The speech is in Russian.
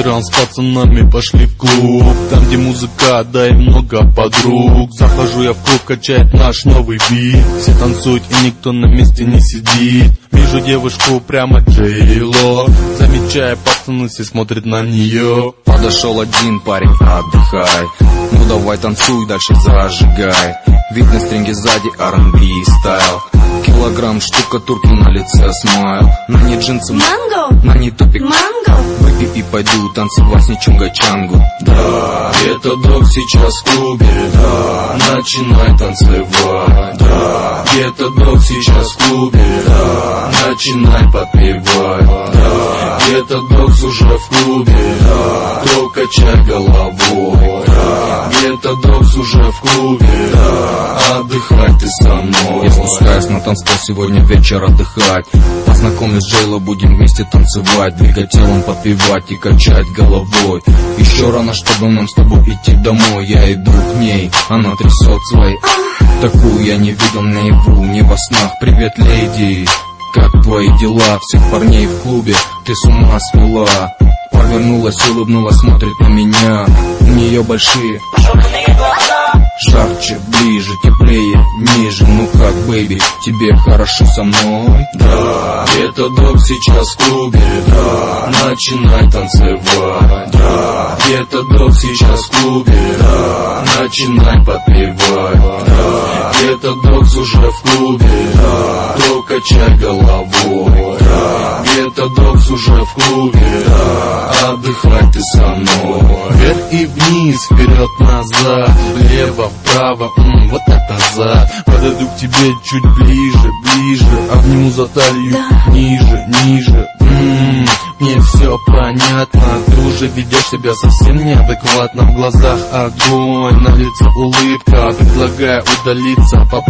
вечером с пацанами пошли в клуб. Там, где музыка, да и много подруг. Захожу я в клуб, качает наш новый бит. Все танцуют и никто на месте не сидит. Вижу девушку прямо Джейло. Замечая, пацаны все смотрят на нее. Подошел один парень, отдыхай. Ну давай танцуй, дальше зажигай. Видно стринги сзади, R&B стайл. Килограмм штукатурки на лице смайл. На ней джинсы манго, на ней топик манго. Выпей и пойду танцевать с ничунгачангу. Да, это дог сейчас в клубе. Да, начинай танцевать. Да, это дог сейчас в клубе. Да, начинай подпевать. Да, это дог уже в клубе. Да, то качай головой. Да, это дог уже в клубе. Да, отдыхай ты со мной. Я спускаюсь на танцпол, сегодня вечер отдыхать. Познакомлюсь с Джейло, будем вместе танцевать. Двигать телом, подпевать и качать головой. Еще рано, чтобы нам с тобой идти домой. Я иду к ней, она трясет своей. Такую я не видел наяву, не во снах. Привет, леди, как твои дела? Всех парней в клубе ты с ума свела. Повернулась, улыбнулась, смотрит на меня. У нее большие глаза. Жарче, ближе, теплее, ниже. Ну как, бэйби, тебе хорошо со мной? Да, это дог сейчас в клубе. Да, начинай танцевать. Да, это дог сейчас в клубе. Да, начинай подпевать. Да, это дог уже в клубе. Да, то качай головой. Да, это дог уже в клубе. Да, отдыхай ты со мной. Вверх и вниз, вперед-назад, влево, вправо, вот это зад. Подойду к тебе чуть ближе, ближе, обниму за талию, ниже, ниже. Мне все понятно, ты уже ведешь себя совсем неадекватно. В глазах огонь, на лице улыбка. Предлагаю удалиться,